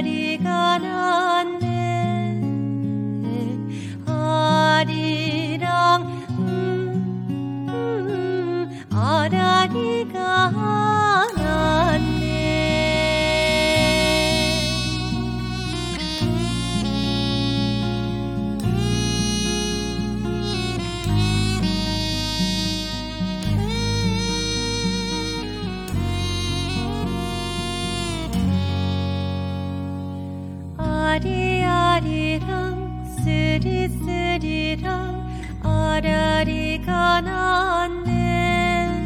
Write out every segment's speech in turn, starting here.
아리아리가 났네. 아리랑 아라리가 났네. 아리아리랑 쓰리쓰리랑 아라리가 났네.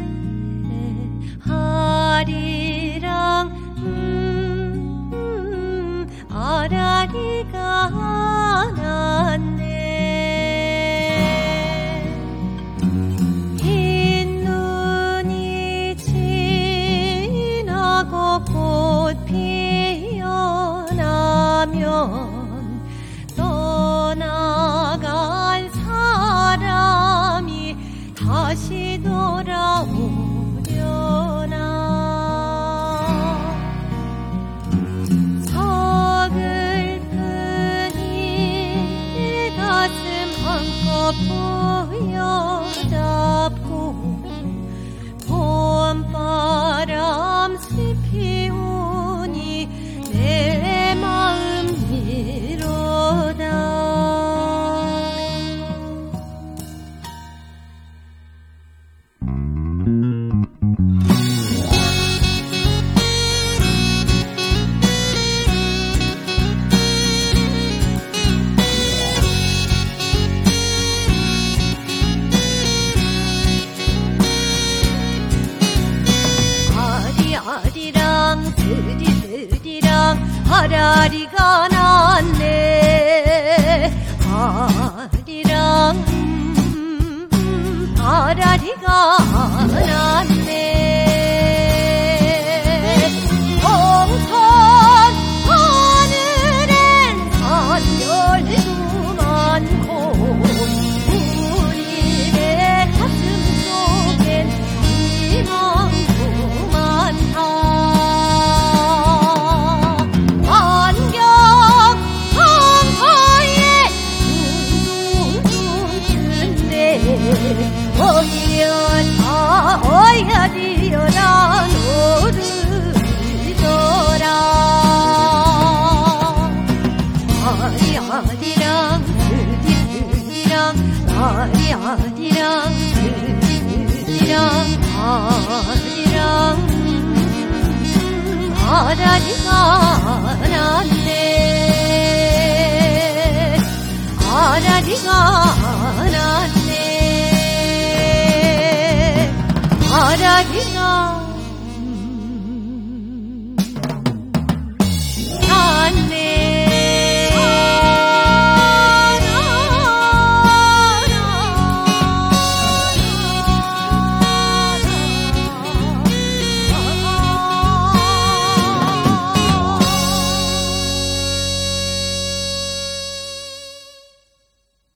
아리랑 아라리가 났네. 흰 눈이 지나고 꽃 피어나면 떠나간 사람이 다시 돌아오려나. 서글프니 가슴 한껏 부여잡고 봄바람 슬피 우니 내 마음 이로다. 아리랑 쓰리쓰리랑 아라리가 났네. 아리랑 아라리가 났네. 홍천 하늘엔 산별도 많고 우리의 가슴 속엔 희망도 많다. 안경 한가에 둥둥 뜬데 어야 뛰어라 노르더라. 아리아리랑 쓰리쓰리랑 아리아리랑 쓰리쓰리랑 아리랑 아라리가 났네. 아라리가 났네. 아라리가